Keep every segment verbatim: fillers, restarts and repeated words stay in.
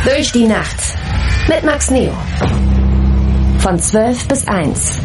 Durch die Nacht mit Max Neo. Von zwölf bis eins.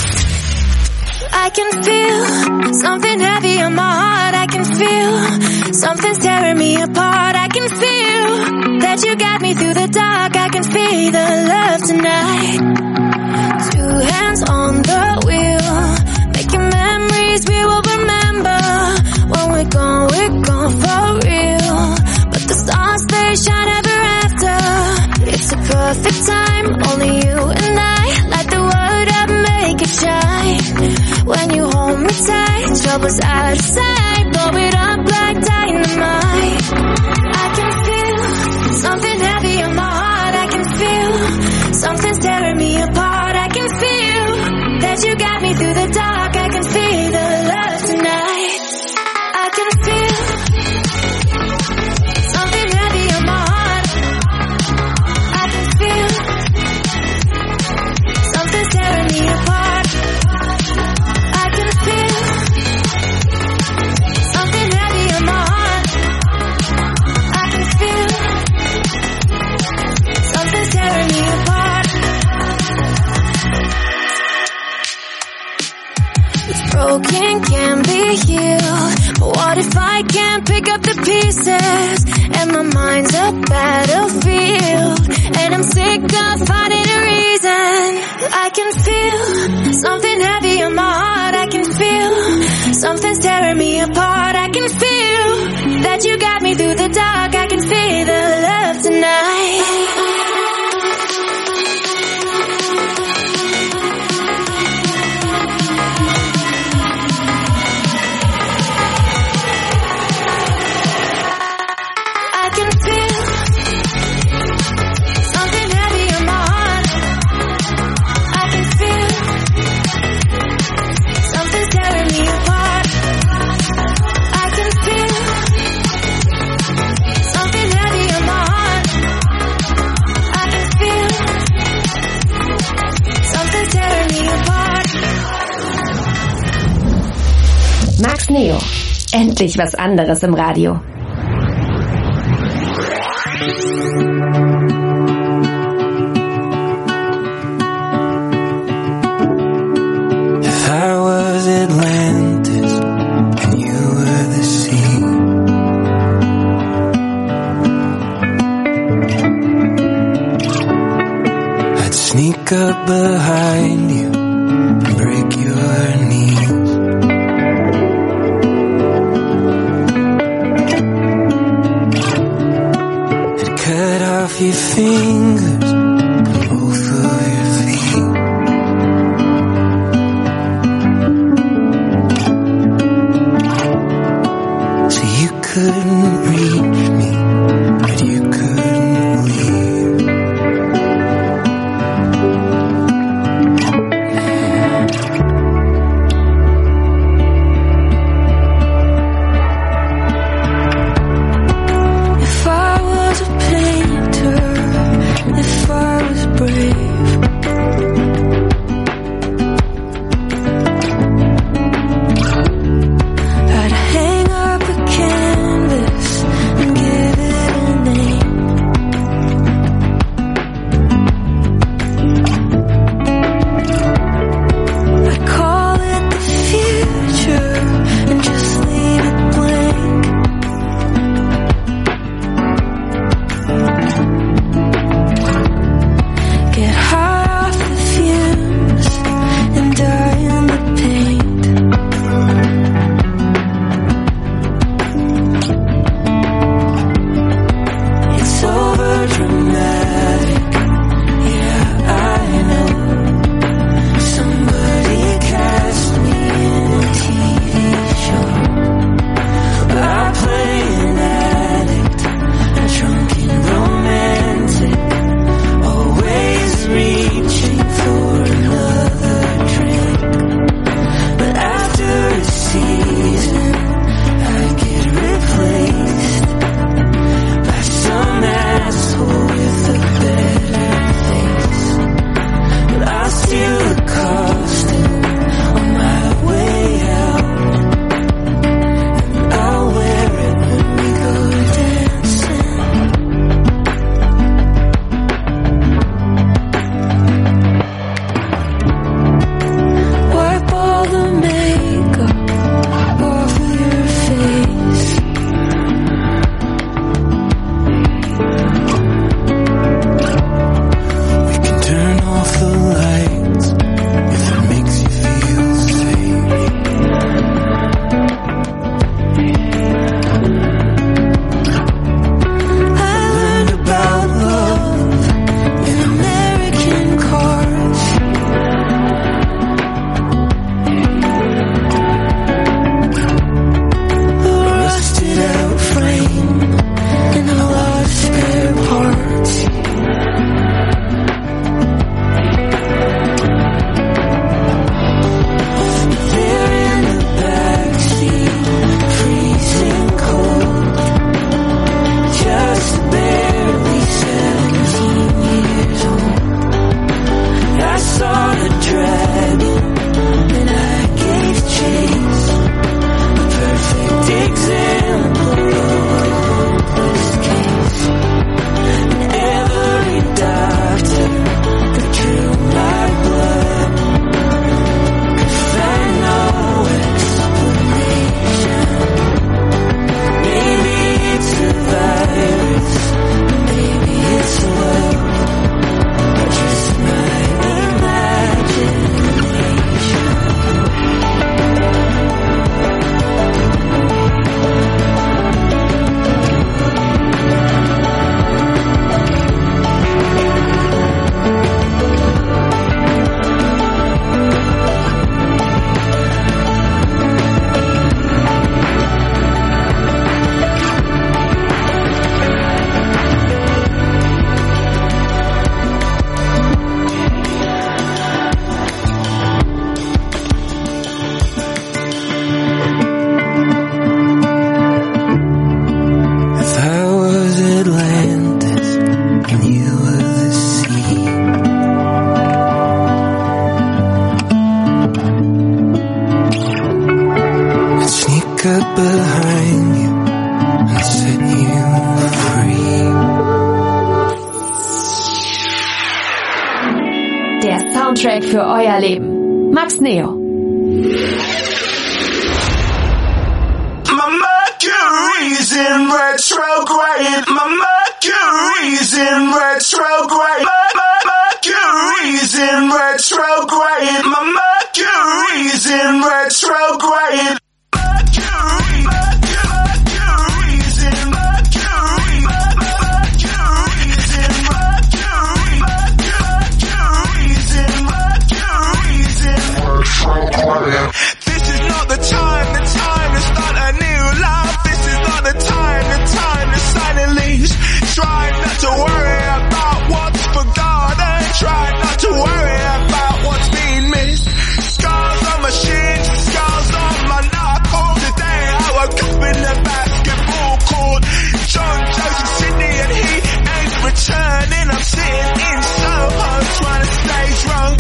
I can feel something heavy on my heart. I can feel something's tearing me apart. I can feel that you got me through the dark. I can feel the love tonight. Two hands on the wheel, making memories we will remember. When we're gone, we're gone for real. But the stars, they shine ever after. It's a perfect time, only you and I. Light the world up, make it shine. When you hold me tight, trouble's out of sight. Blow it up like dynamite. I can feel something heavy on my heart. I can feel something's tearing me apart. I can feel that you got me through the dark. I can feel the love tonight. I can feel something heavy on my heart. I can feel something's tearing me apart. I can feel something heavy on my heart. I can feel something's tearing me apart. It's broken, can be healed. But what if I can't pick up the pieces? And my mind's a battlefield, and I'm sick of finding a reason. I can feel something heavy on my heart. I can feel something's tearing me apart. I can feel that you got me through the dark. I can feel the love tonight. Max Neo. Endlich was anderes im Radio. If I was Atlantis and you were the sea, I'd sneak up behind you and break your knees. Cut off your fingers and both of your feet. So you couldn't reach me, but you couldn't leave. If I was a painter, if Soundtrack für euer Leben. Max Neo. My Mercury's in retrograde. My Mercury's in retrograde. My, my Mercury's in retrograde. My Mercury's in retrograde. Mercury, Mercury's in Mercury. Mercury's in Mercury. Mercury's in Mercury's in retrograde. This is not the time, the time to start a new life. This is not the time, the time to sign a lease. Try not to worry about what's forgotten. Try not to worry about what's being missed. Scars on my shin, scars on my knuckles. Today I woke up in the basketball court. John, Joseph, Sydney and he ain't returning. I'm sitting in Soho trying to stay drunk.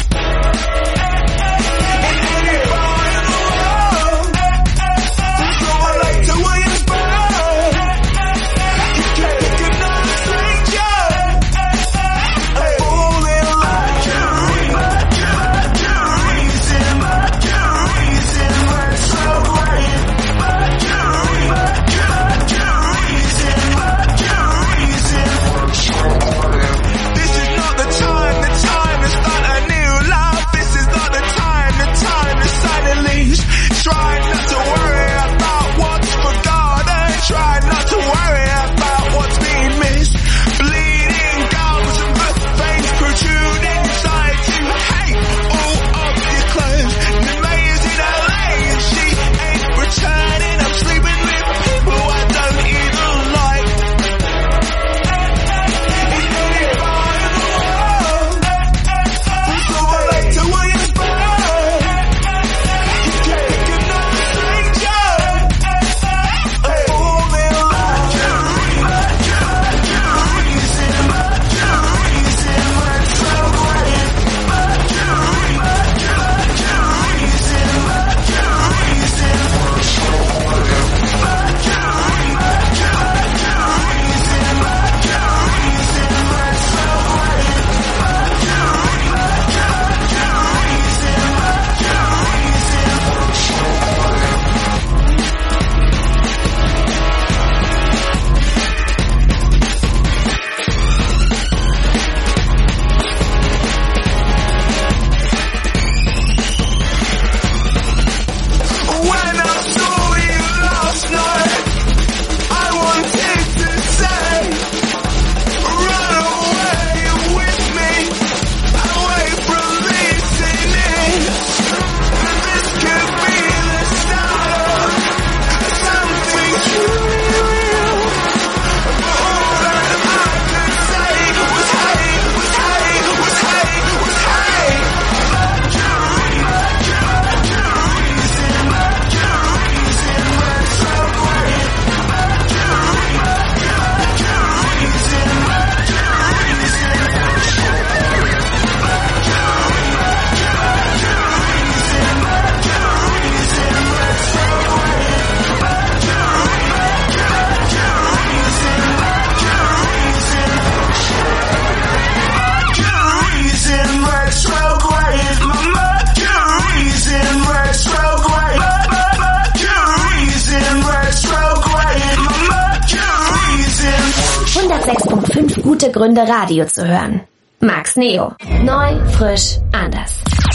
Gute Gründe, Radio zu hören. Max Neo. Neu, frisch, anders.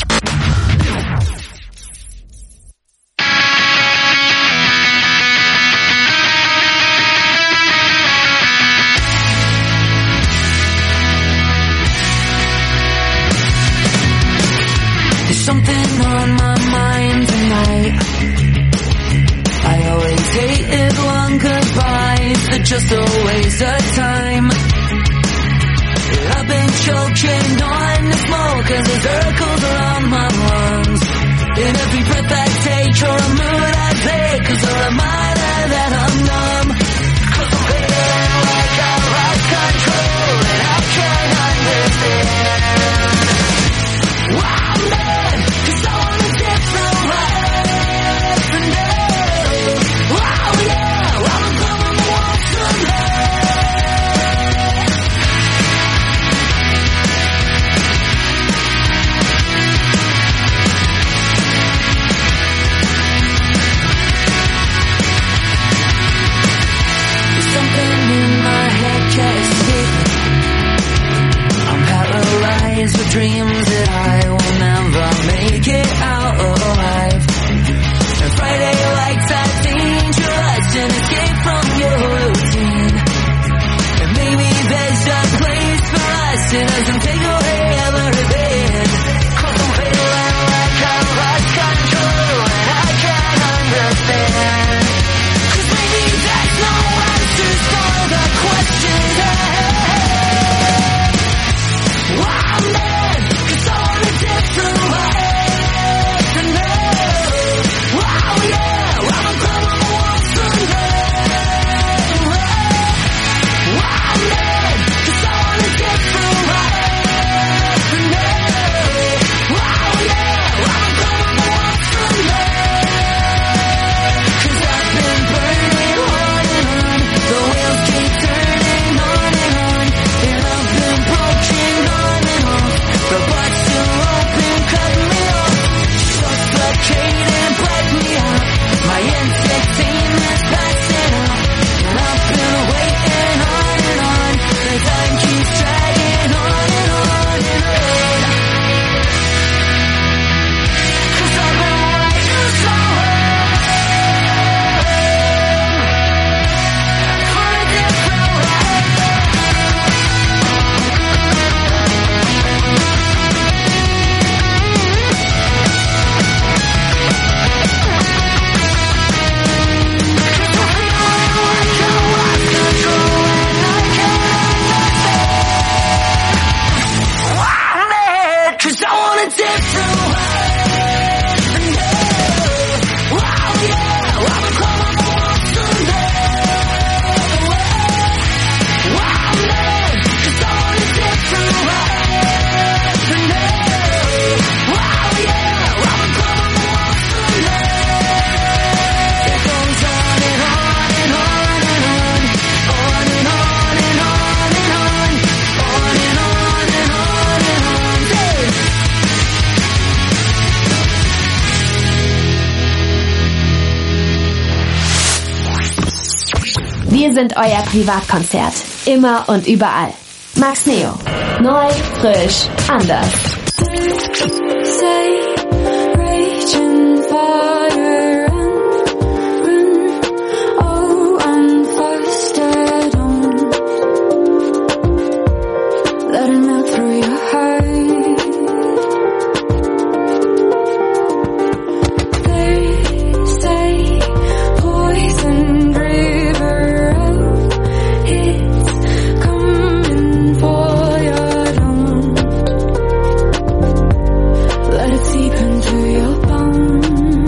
There's something on my mind tonight. I always hated long goodbyes. They're just a waste of time. I've been choking on the smoke as it circles around my lungs. In every breath I take or a mood I play, 'cause a reminder that I'm numb. 'Cause I'm feeling like I lost control and I can't understand. Why I'm mad, 'cause I wanna get through life and now. Wow, yeah, I'm gonna walk someday. Wir sind euer Privatkonzert. Immer und überall. Max Neo. Neu, frisch, anders. Say, raging fire and run. Oh, I'm fostered on. Let it melt through your heart. They say poison river of it's coming for your dawn. Let it seep into your bones.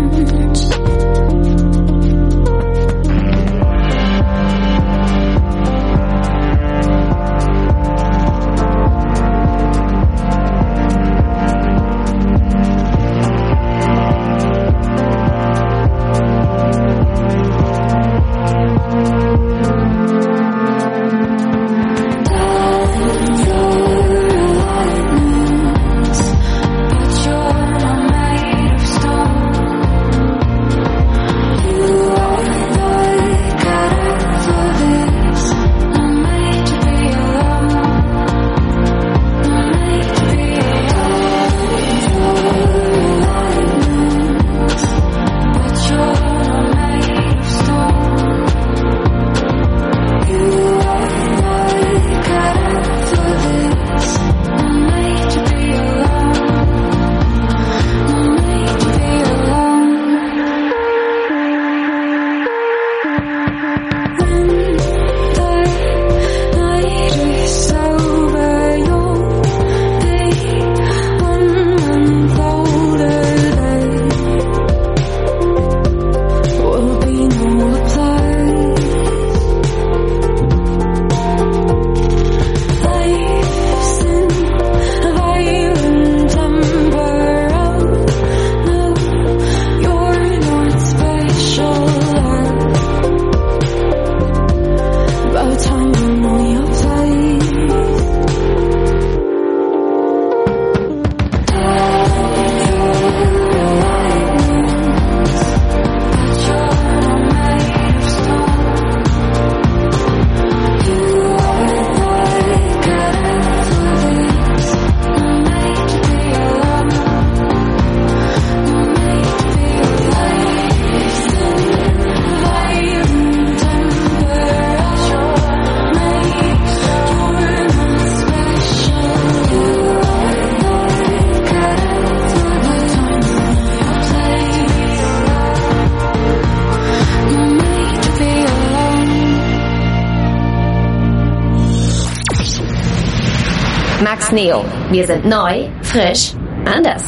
Max Neo. Wir sind neu, frisch, anders.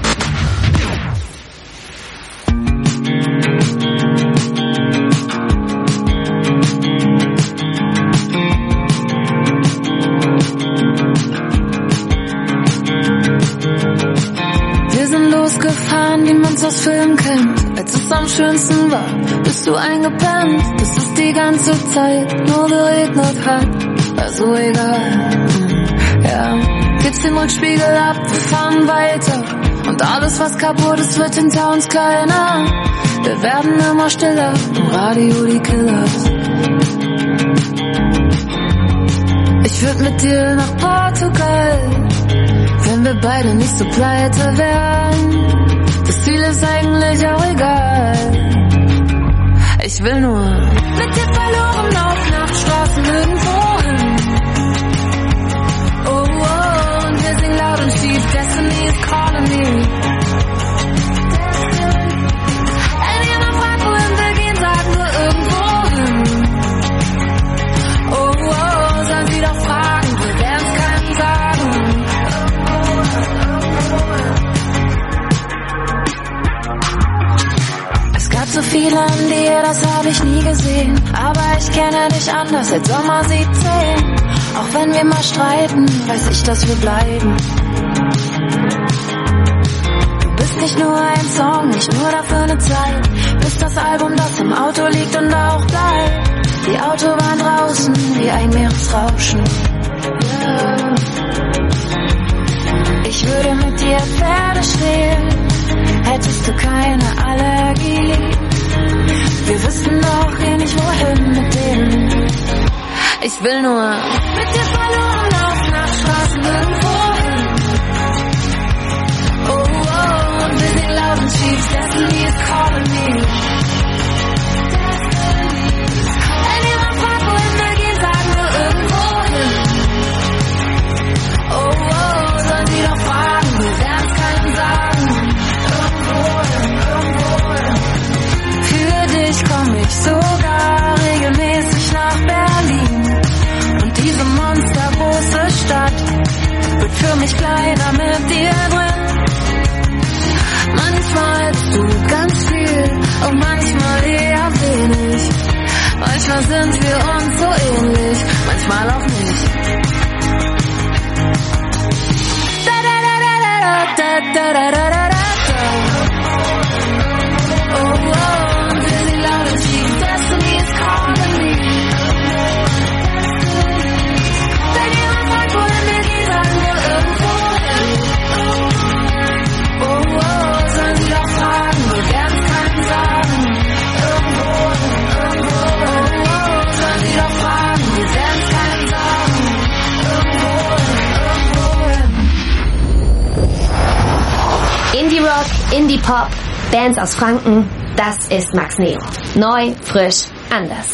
Wir sind losgefahren, wie man's aus Filmen kennt. Als es am schönsten war, bist du eingepennt. Bis es die ganze Zeit nur geregnet hat. Also egal. Ja, gib's den Rückspiegel ab, wir fahren weiter. Und alles, was kaputt ist, wird hinter uns kleiner. Wir werden immer stiller, im Radio die Killers. Ich würd mit dir nach Portugal, wenn wir beide nicht so pleite wären. Das Ziel ist eigentlich auch egal. Ich will nur mit dir verloren auf Nachtstraßen irgendwo hin. Oh, oh, und wir singen laut und schief, Destiny is calling me. Wenn jemand fragt, wohin wir gehen, sagen wir irgendwo hin. Oh, oh, sollen sie doch fragen, wir werden's keinem sagen. Es gab so viele an dir, das hab ich nie gesehen. Aber ich kenne dich anders seit Sommer siebzehn. Auch wenn wir mal streiten, weiß ich, dass wir bleiben. Du bist nicht nur ein Song, nicht nur dafür eine Zeit. Bist das Album, das im Auto liegt und auch bleibt. Die Autobahn draußen, wie ein Meeresrauschen. Yeah. Ich würde mit dir Pferde stehlen, hättest du keine Allergie. Wir wissen doch eh nicht wohin mit denen. Ich will nur mit dir verloren laufen nach Straßen irgendwo hin. Oh, oh, und wir sehen laut und schief, Destiny is calling me. Wenn jemand fragt, wohin wir gehen, sagen wir irgendwo hin. Oh, oh, sollen sie doch fragen, wir werden's keinem sagen. Irgendwo hin, irgendwo hin. Für dich komm ich sogar regelmäßig nach Berlin. Und diese monstergroße Stadt wird für mich kleiner mit dir drin. Manchmal bist du ganz viel und manchmal eher wenig. Manchmal sind wir uns so ähnlich, manchmal auch nicht. Da da da da da da da da da da. Oh oh, und wir sind laut und schief, Destiny is calling me. Wenn jemand fragt, wohin wir gehen, sagen wir irgendwo hin. Oh oh, sollen sie doch fragen, wir werden's keinem sagen. Irgendwo hin, irgendwo hin. Oh oh, sollen sie doch fragen, wir werden's keinem sagen. Irgendwo hin, irgendwo hin. Indie Rock, Indie Pop, Bands aus Franken, das ist Max Neo. Neu, frisch, anders.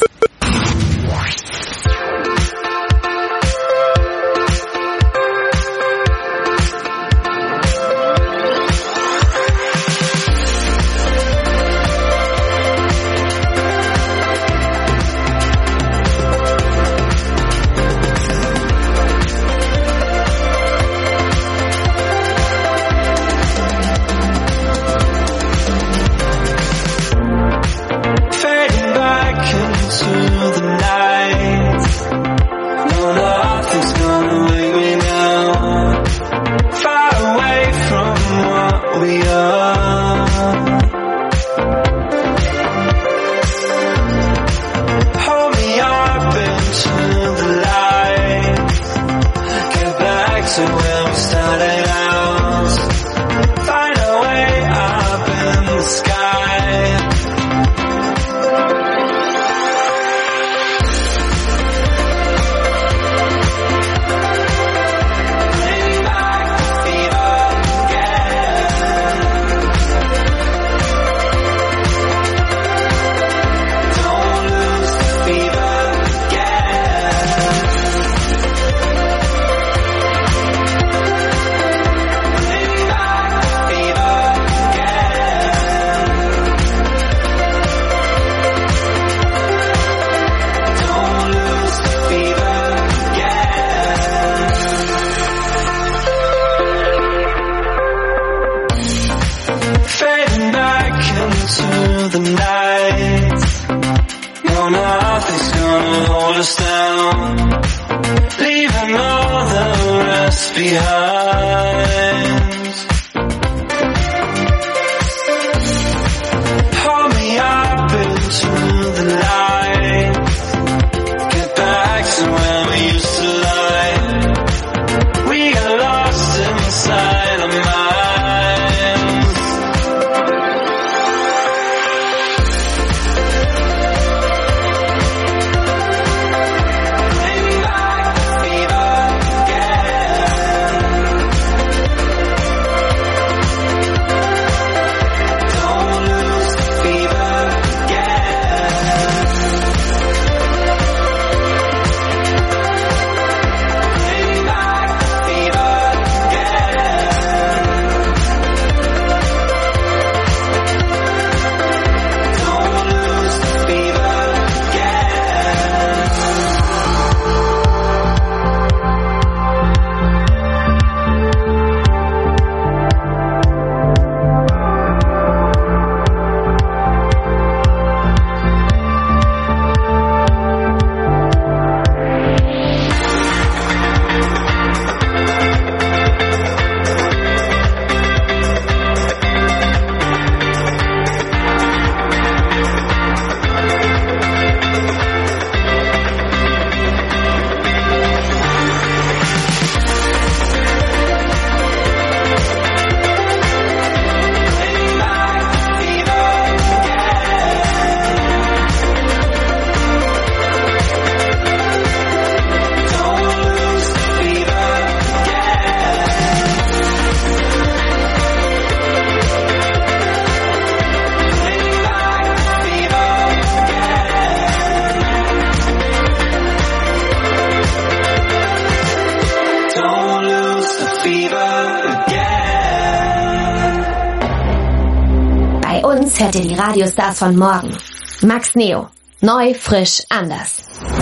uns hört ihr die Radiostars von morgen. Max Neo. Neu, frisch, anders.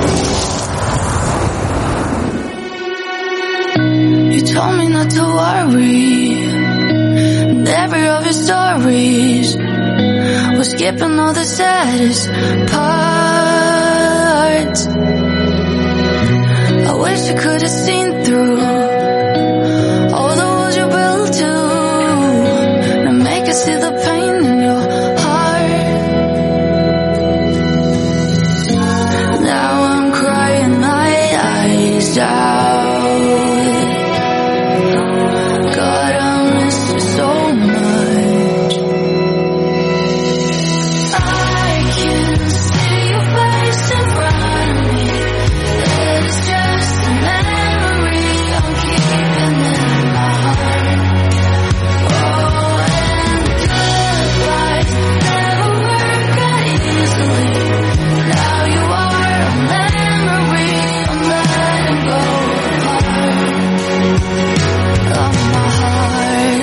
You told me not to worry. And every of your stories was skipping all the saddest parts. I wish I could have seen through all the walls you built to and make us see the pain in your heart. Now I'm crying my eyes out. God, I miss you so much. I can see your face in front of me. It's just a memory I'm keeping in my heart. Oh, and goodbyes never work out easily. Now you are a memory I'm letting go of my heart.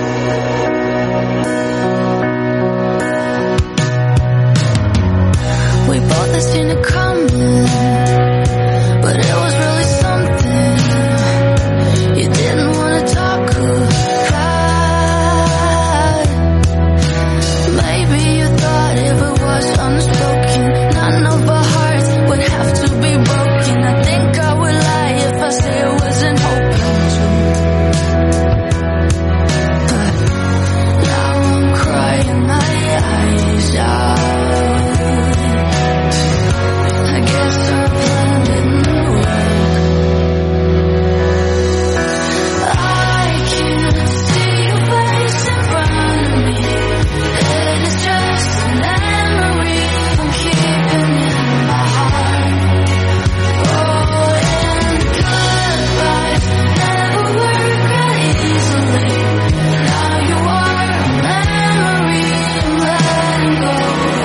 We both had seen it coming, but it was really something you didn't want to talk about. Maybe you thought if it was unspoken, none of our hearts would have to be broken. I think I would lie if I say I wasn't hoping to. But now I'm crying my eyes out. I guess our plan didn't work. I can see your face in front of me. It is just a memory I'm keeping in my heart. Oh, and goodbyes never work out easily. Now you are a memory I'm letting go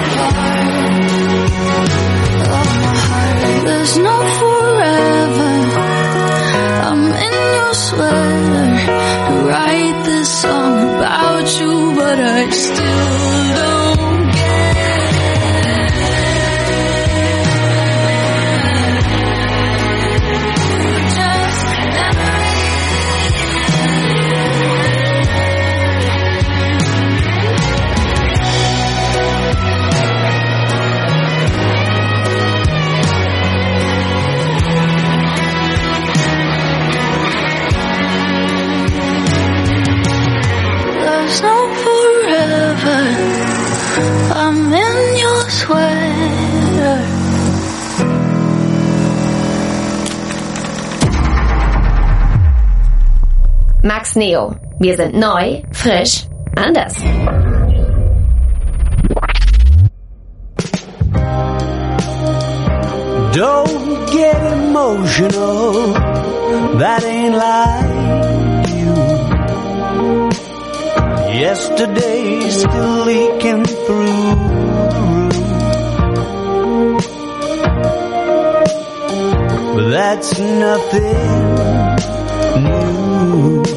of my heart. There's no forever. I'm in your sweater to write this song about you, but I still don't get it. Just there's no forever. I'm in your sweater. Max Neo. Wir sind neu, frisch, anders. Don't get emotional, that ain't like you. Yesterday's still leaking through the roof, but that's nothing new.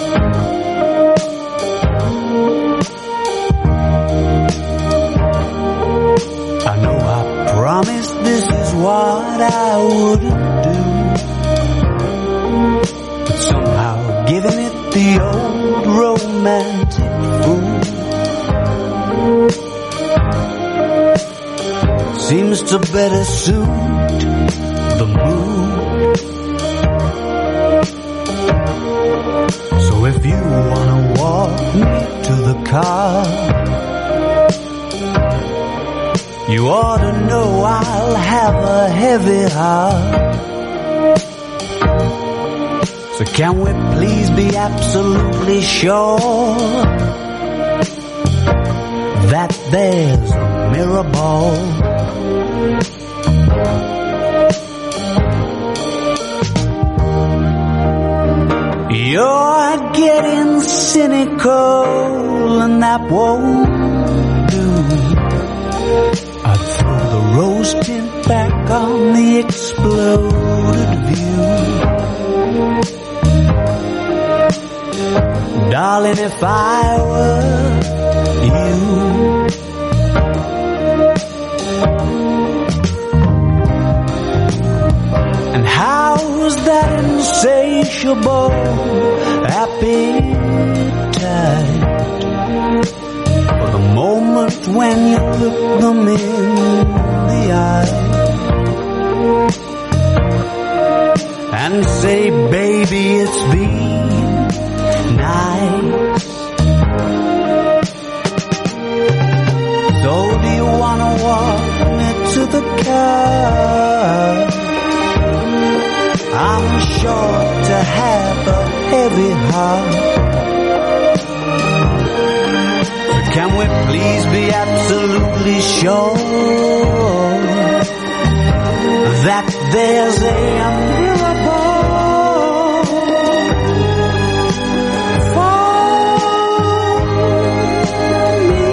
I know I promised this is what I wouldn't do, but somehow giving it the old romantic fool seems to better suit the mood. So if you wanna walk me to the car, you ought to know I'll have a heavy heart. So can we please be absolutely sure that there's a mirror ball? You're getting cynical and that won't do. I'd throw the rose tint back on the exploded view. Darling, if I were you, insatiable appetite for the moment when you look them in the eye and say, baby, it's been nice. So do you wanna walk me to the car? I'm sure to have a heavy heart. So can we please be absolutely sure that there's a miracle for me?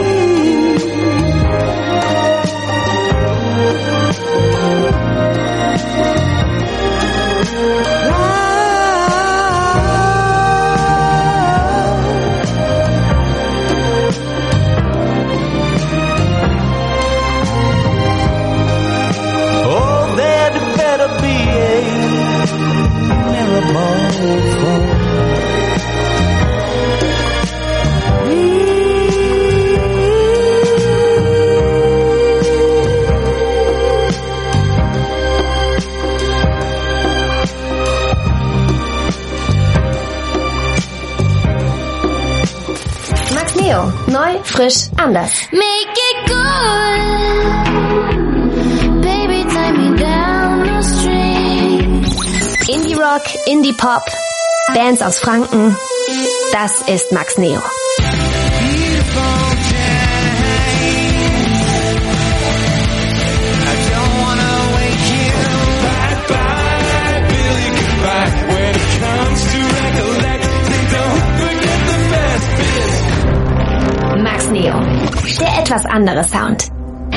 Max Neo. Neu, frisch, anders. Make it good. Baby, tie me down the street. Indie Rock, Indie Pop, Bands aus Franken. Das ist Max Neo. Max Neo. Der etwas andere Sound.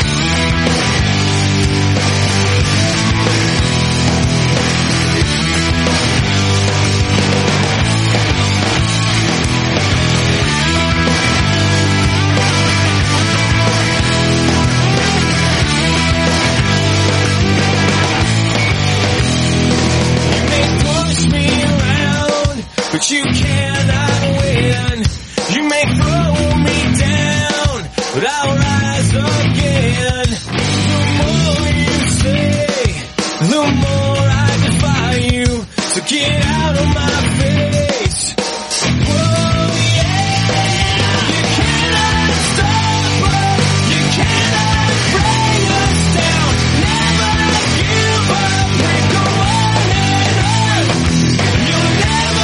You cannot win. You may throw me down, but I'll rise again. The more you say, the more I defy you. So get out of my face. Whoa, yeah. You cannot stop us. You cannot bring us down. Never give up. We go on and on. You'll never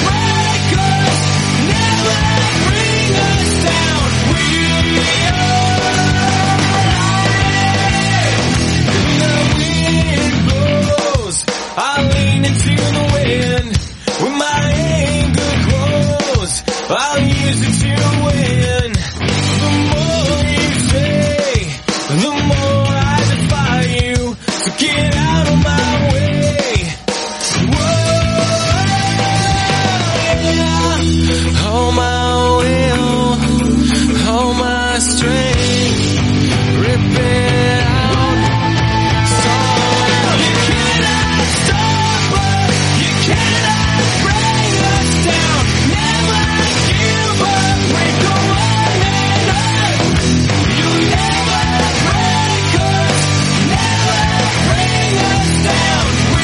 I'll use it to win. The more you say, the more I defy you. So get out of my way. Whoa, yeah. Hold my will, hold my strength, rip it out. So you cannot stop us, you cannot bring us down. Never give up, we go on and on. You'll never break us, never bring us down. We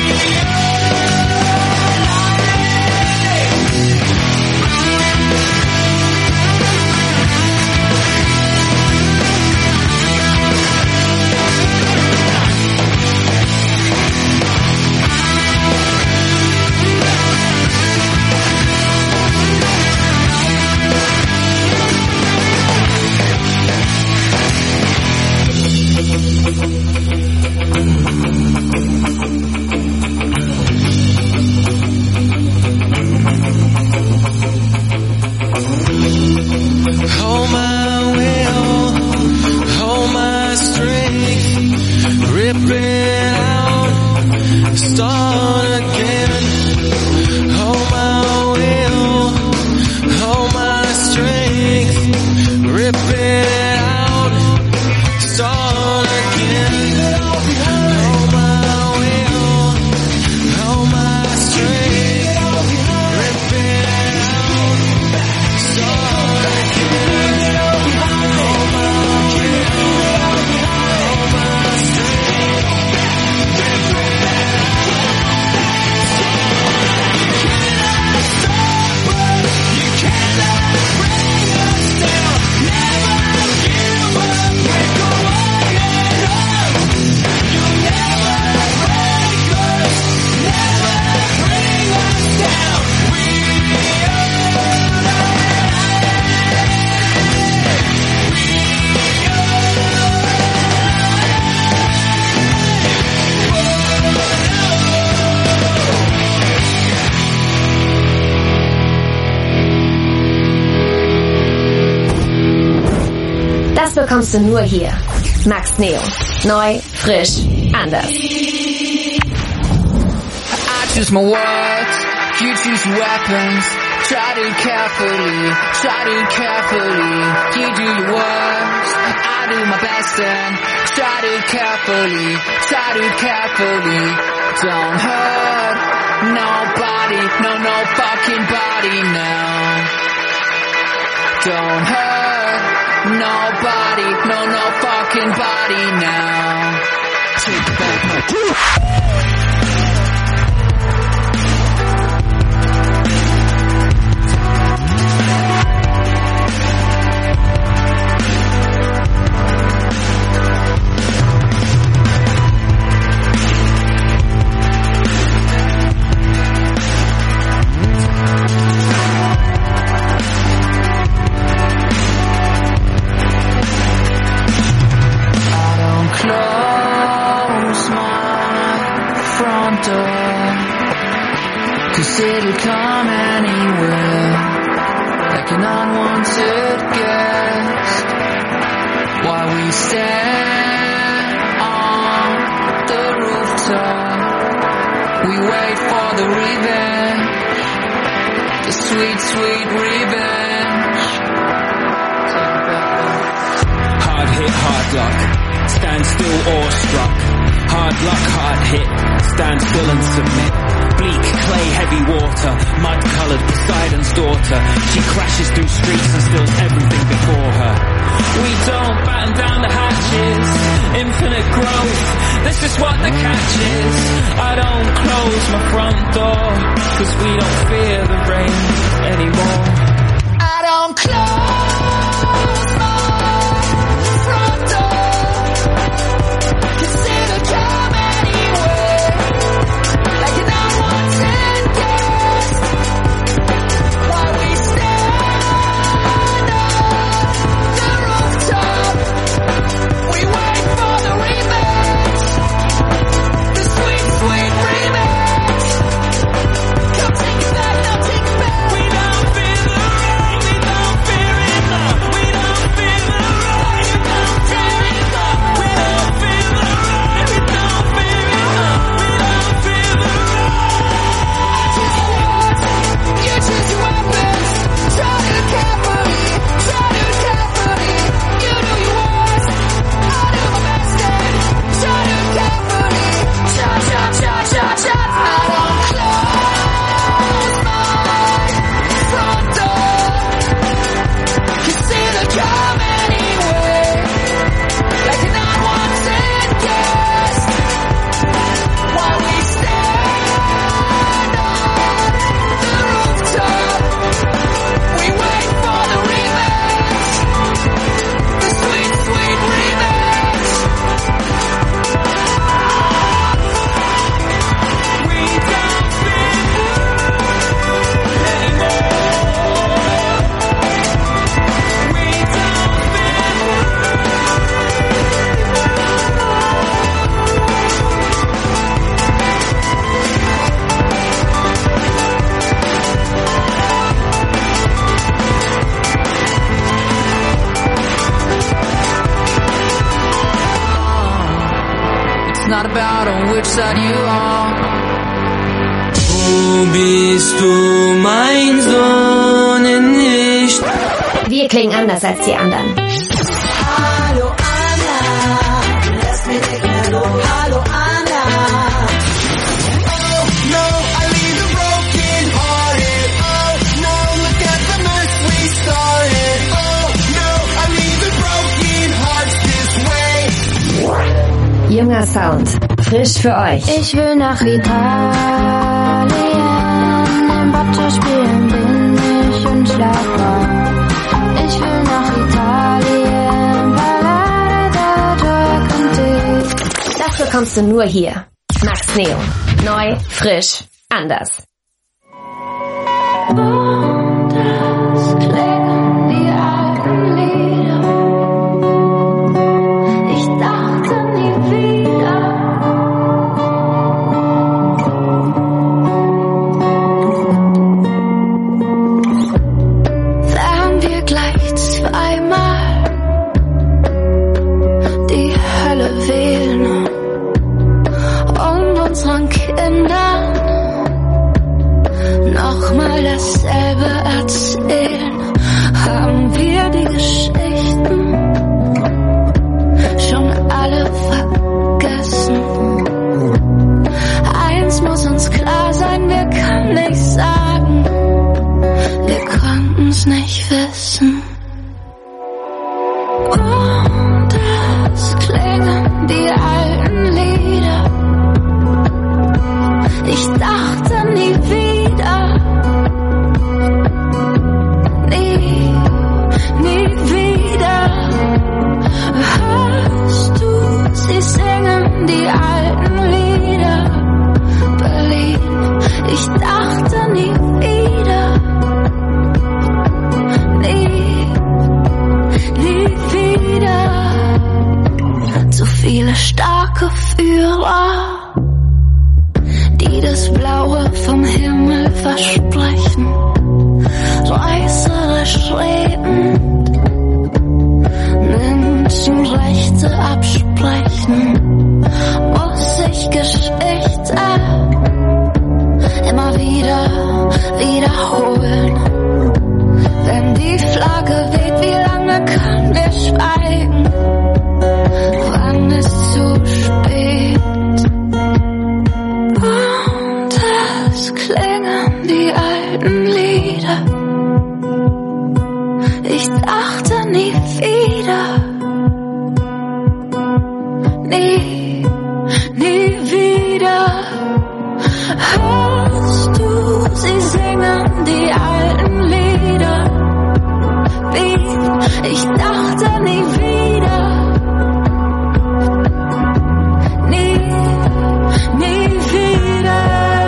hold my will, hold my strength, rip it out, start again. Hold my will, hold my strength, rip it out, start again. Hold my will, hold my strength. Das bekommst du nur hier. Max Neo. Neu, frisch, anders. I choose my words, you choose weapons. Try to carefully, try to carefully. You do your worst, I do my best and try to carefully, try to carefully. Don't hurt nobody, no, no fucking body now. Don't hurt nobody, no, no fucking body now. Take it back, no. Cause it'll come anywhere, like an unwanted guest. While we stand on the rooftop, we wait for the revenge, the sweet, sweet revenge. Hard hit, hard luck, stand still awestruck. Hard luck, hard hit, stand still and submit. Bleak, clay, heavy water, mud-coloured Poseidon's daughter. She crashes through streets and steals everything before her. We don't batten down the hatches, infinite growth, this is what the catch is. I don't close my front door, cause we don't fear the rain anymore. I don't close my front door, cause it'll come anywhere, like an unwanted guest. While we stand on the rooftop, we wait for the revenge, the sweet, sweet revenge. Come take it back, now take it back. We don't fear the rain, we don't fear it now. We don't fear the rain, we don't fear it now. We don't fear the rain, we don't fear it now. We don't fear the rain. You choose your weapons, try to carefully, try to carefully. You do your worst, I do my best and try to carefully. Shot, shot, shot, shot, shot. I don't close my front door, cause it'll come anywhere, like an unwanted guest. While we stand on the rooftop, we wait for the revenge, the sweet, sweet revenge. We don't fear anymore. We don't It's not about on which side you are. Wo bist du, mein Sonnenlicht? Wir klingen anders als die anderen. Hallo Anna, lass mich nicht mehr los. Hallo Anna. Oh no, I leave the broken hearted. Oh no, look at the mess we started. Oh no, I leave the broken hearts this way. Junger Sound. Frisch für euch. Ich will nach Italien, im Boccia spielen bin ich unschlagbar. Ich will nach Italien, Ballade der Conti. Das bekommst du nur hier. Max Neo. Neu, frisch, anders. Und es klingen die alten Lieder. Ich dachte nie wieder. Wären wir gleich zweimal viele starke Führer, die das Blaue vom Himmel versprechen, reißerisch redend, Menschenrechte absprechen, muss ich Geschichte immer wieder wiederholen. Wenn die Flagge weht, wie lange können wir schweigen? Wann ist zu spät? Und es klingen die alten Lieder. Ich dachte nie wieder. Nie, nie wieder. Hörst du sie singen, die alten Lieder? Wie ich dachte nie wieder. Nie, nie wieder.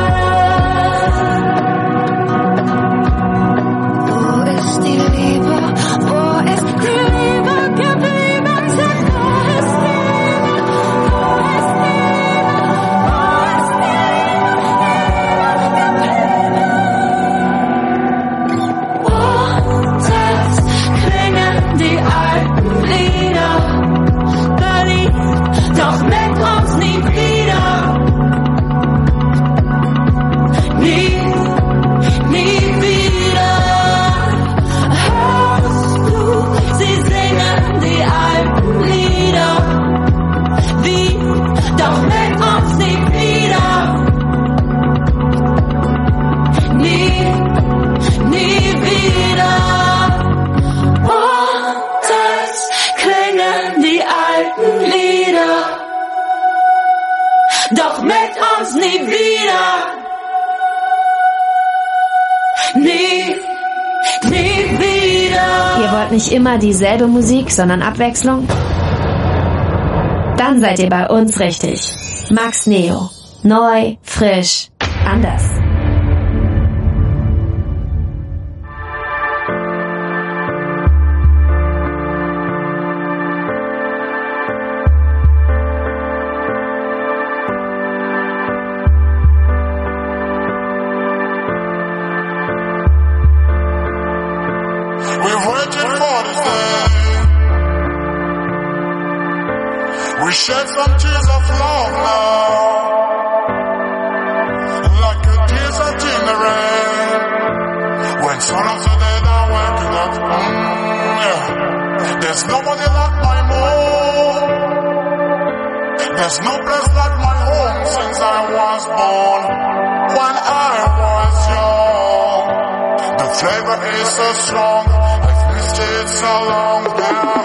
Wo ist die Liebe? Wo ist die Liebe geblieben? Sag, wo ist die Liebe? Wo ist die Liebe? Wo ist die Liebe? Und es klingen die alten Lieder. Berlin, doch mit uns nie wieder. Nie, nie wieder. Hörst du sie singen, die alten Lieder? Wie, doch mit uns nie wieder. Nie, nie wieder. Und es klingen die alten Lieder. Doch mit uns nie wieder. Nie, nie wieder. Ihr wollt nicht immer dieselbe Musik, sondern Abwechslung? Dann seid ihr bei uns richtig. Max Neo. Neu, frisch, anders. We've waited for this day. We shed some tears of love now, like a desert in the rain. When some of the dead are waking up, mm, yeah. There's nobody like my mom. There's no place like my home since I was born. When I was young, the flavor is so strong. I've missed it so long now.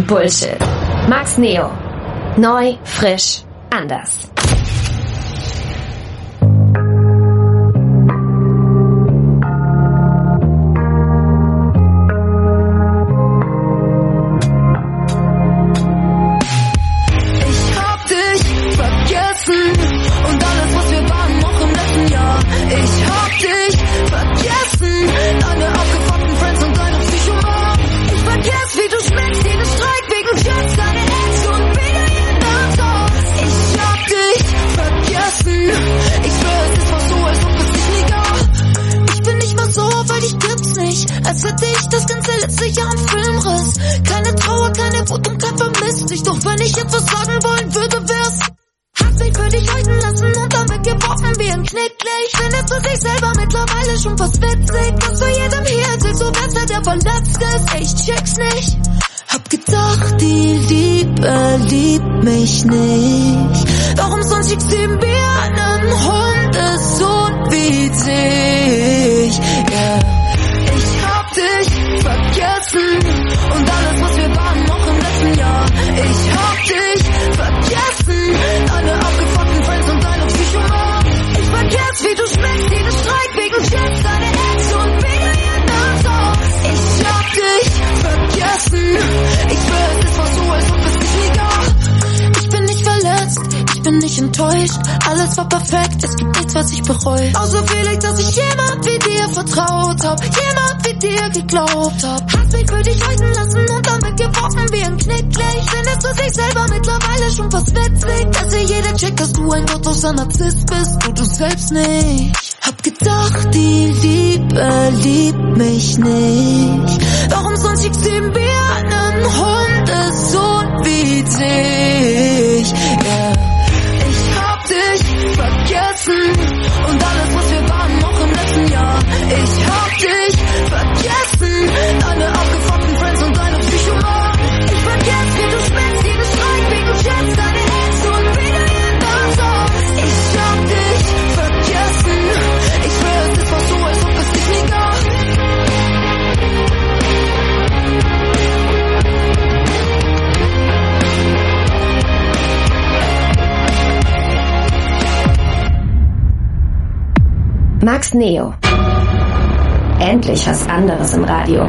kein Bullshit. Max Neo. Neu, frisch, anders. Als hätte ich das ganze letzte Jahr im Filmriss. Keine Trauer, keine Wut und kein Vermisst dich. Doch wenn ich etwas sagen wollen würde, wär's: Hat sich für dich heute lassen und dann weggeworfen wie ein Knicklicht. Findest du sich selber mittlerweile schon fast witzig, dass du jedem hier erzählst, so wär's der, der verletzt ist. Ich check's nicht. Hab gedacht, die Liebe liebt mich nicht. Doch umsonst schickst du mir einen Hundesohn wie dich. Yeah. Dich vergessen und alles, was wir waren, noch im letzten Jahr. Ich hab dich vergessen, deine abgefuckten Friends und deine Psychoman. Ich vergess, wie du schmeckst, jeden Streit wegen Chats, deine Ex und wie du jeden Nacht aus. Ich hab dich vergessen, ich schwör, es ist fast so, als ob es nicht egal. Ich bin nicht verletzt, ich bin nicht enttäuscht, alles war perfekt, es gibt nichts, was ich bereue. Außer vielleicht, dass ich jemand wie dir vertraut hab, jemand wie dir geglaubt hab. Hast mich für dich halten lassen und dann weggeworfen wie ein Knicklicht. Findest du dich selber mittlerweile schon fast witzig, dass hier jeder checkt, dass du ein gottloser Narzisst bist und du selbst nicht. Hab gedacht, die Liebe liebt mich nicht. Doch umsonst schickst du mir einen Hundesohn wie dich. Yeah. Ich hab dich vergessen und alles, was wir waren, noch im letzten Jahr. Ich hab dich vergessen, deine abgefuckten Friends und deine Psychoman. Ich vergess, wie du schmeckst, jeden Streit wegen Chats, deine Ex und wie du jeden Nacht aus. Ich hab dich vergessen, ich schwör, es ist fast so, als ob es dich nie gab. Max Neo. Endlich was anderes im Radio.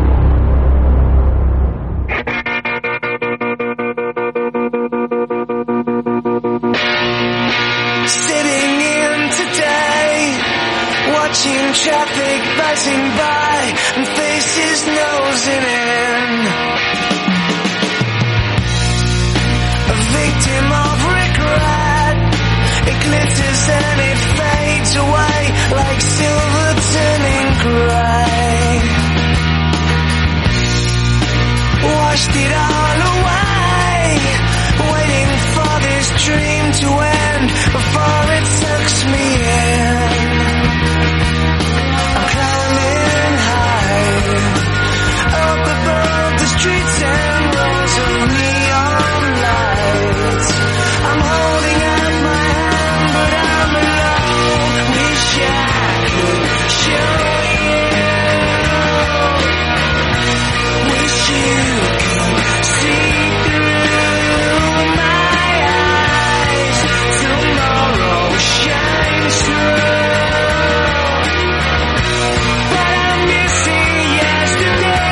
Sitting in today, watching traffic buzzing by and faces nosing in. A victim of regret, it glitters and it fades away like silver turning grey. Washed it all away, waiting for this dream to end before it sucks me in. I'm climbing high, up above the streets and rows of neon lights. I'm holding out my hand, but I'm alone. Wish I could show you. Wish you could see through my eyes. Tomorrow shines through. But I'm missing yesterday.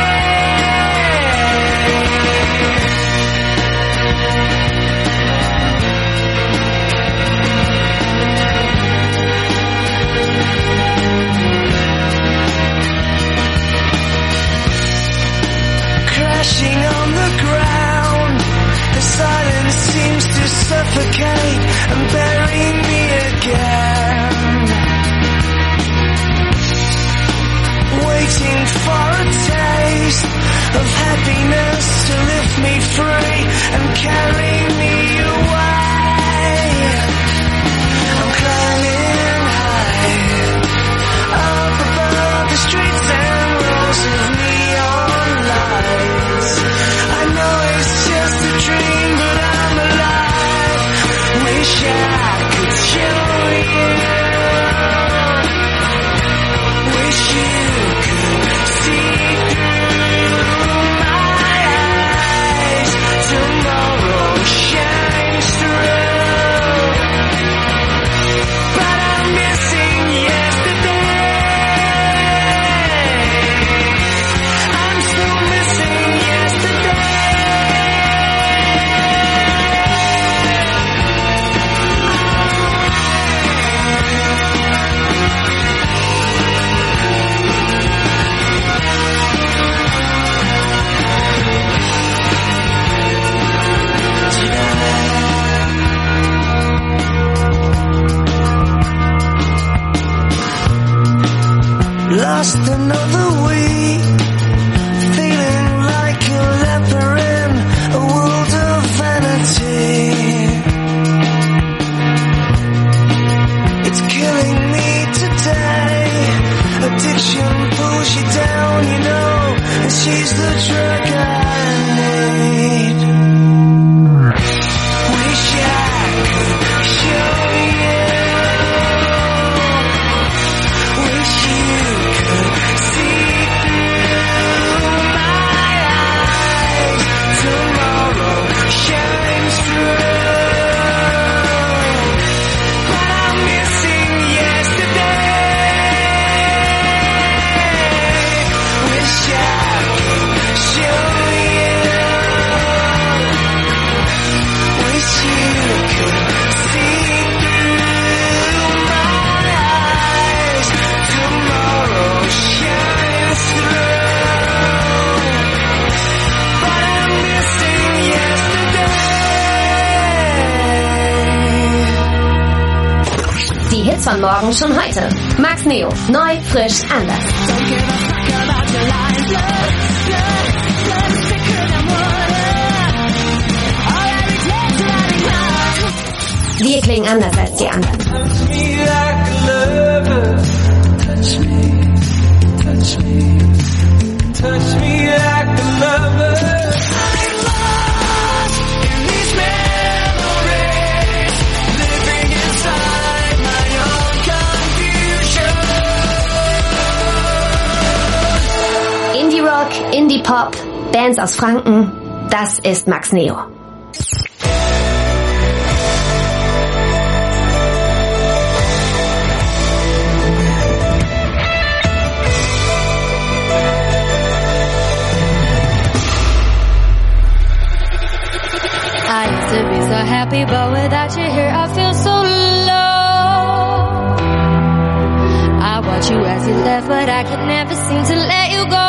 Crashing on the ground, the silence seems to suffocate and bury me again. Waiting for a taste of happiness to lift me free and carry me away. I'm climbing high, up above the streets and rows of neon lights. I know it's just a dream, but I'm alive. Wish I could show you. Wish you could see through my eyes. just another week, feeling like a leper in a world of vanity. It's killing me today. Addiction pulls you down, you know, and she's the drug I need. Wish I could show you. Wish you could see through my eyes. Tomorrow shines through, but I'm missing yesterday. Wish I could show you. Wish you could see through my eyes. Tomorrow shines through, but I'm missing yesterday. Die Hits von morgen schon heute. Max Neo. Neu, frisch, anders. Don't give a fuck about your lies. Blood, blood, blood is thicker than water. All I regret is running out. Wir klingen anders als die anderen. Touch me like a lover. Touch me, touch me, touch me like a lover. I'm lost in these memories, living inside my own confusion. Indie Rock, Indie Pop, Bands aus Franken. Das ist Max Neo. I used to be so happy, but without you here, I feel so low. I watched you as you left, but I could never seem to let you go.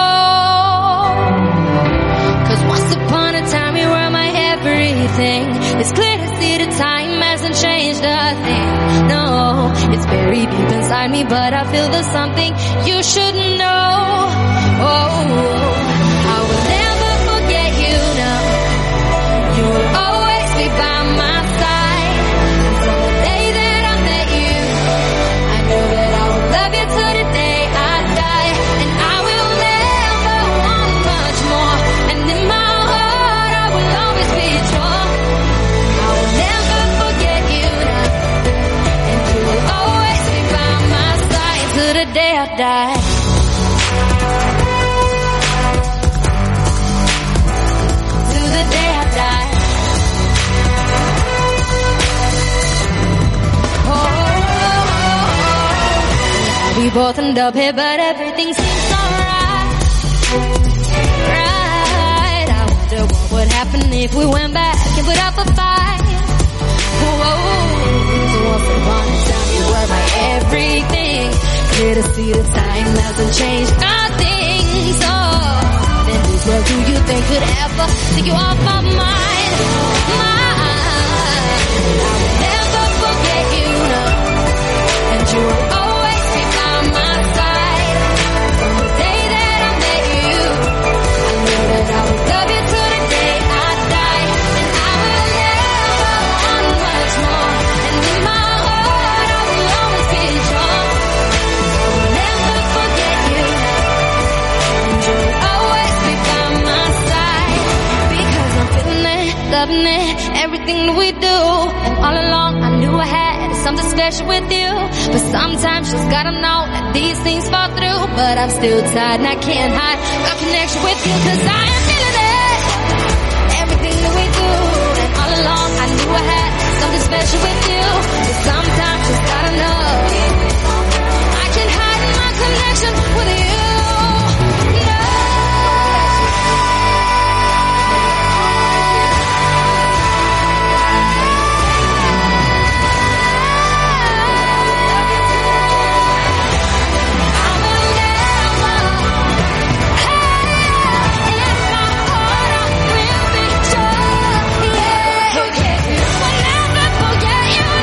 Cause once upon a time, you were my everything. It's clear to see the time hasn't changed a thing. No, it's buried deep inside me, but I feel there's something you should know. Oh, I will never forget you now. You will always be by my side. From the day that I met you, I knew that I would love you till the day I die. And I will never want much more. And in my heart, I will always be strong. I will never forget you now. And you will always be by my side till the day I die. Till the day I die. We both end up here, but everything seems alright. Right. I wonder what would happen if we went back and put up a fight. Whoa. So once upon a time, you were my everything. Clear to see the time hasn't changed nothing. So then this world, do you think could ever take you off my mind? Mind. I will never forget you, no. And you will always be by my side. From the day that I met you, I knew that I would love you till the day I die. And I will never want much more. And in my heart, I will always be strong. I will never forget you now. And you will always be by my side. Because I'm feeling it, loving it, everything that we do. And all along, I knew I had something special with you. But sometimes just gotta know that these things fall through. But I'm still tired and I can't hide a connection with you. Cause I am feeling it, everything that we do. And all along I knew I had something special with you. But sometimes just gotta know I can't hide my connection with you.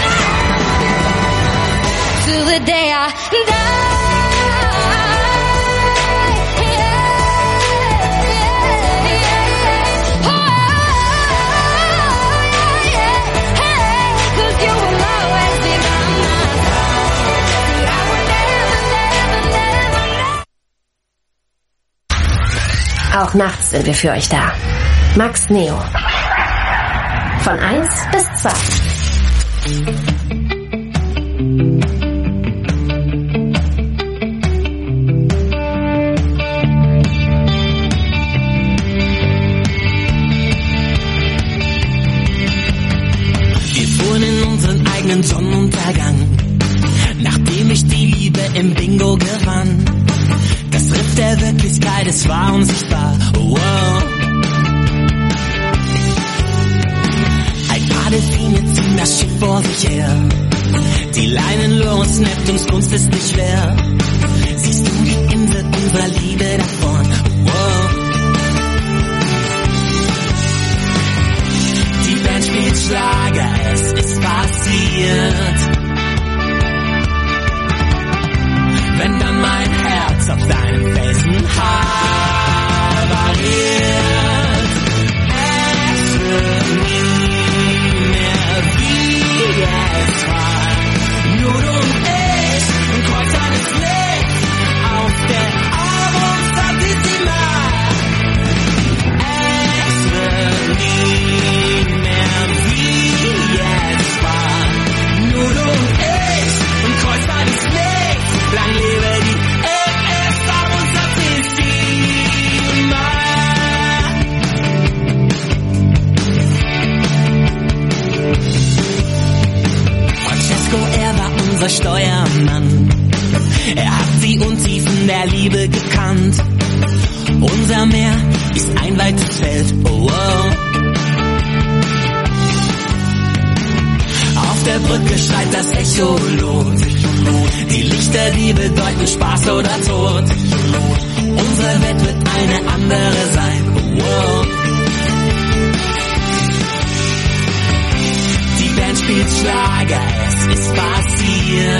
The day I die. Auch nachts sind wir für euch da. Max Neo. Von eins bis zwei. Wir fuhren in unseren eigenen Sonnenuntergang, nachdem ich die Liebe im Bingo gewann. Das Riff der Wirklichkeit, es war unsichtbar. Oh, oh. Ein paar Delfine ziehen das Schiff vor sich her. Die Leinen los, Neptuns Kunst ist nicht schwer. Siehst du die Insel unserer Liebe davon? Oh, oh. Die Band spielt Schlager, es ist passiert. Wenn dann mein Herz auf deinem Felsen havariert, es wird nie mehr wie es war. Nur du und ich im Kreuz eines Lichts auf der Album Santissima. Es wird nie mehr wie es war. Nur du und ich im Kreuz eines Lichts. Lang lebe die M S V und Santissima. Francesco, er war unser Steuermann. Er hat die Untiefen der Liebe gekannt. Unser Meer ist ein weites Feld. Oh, oh. Auf der Brücke schreit das Echolot. Die Lichter, die bedeuten Spaß oder Tod. Unsere Welt wird eine andere sein. Wow. Die Band spielt Schlager, es ist passiert.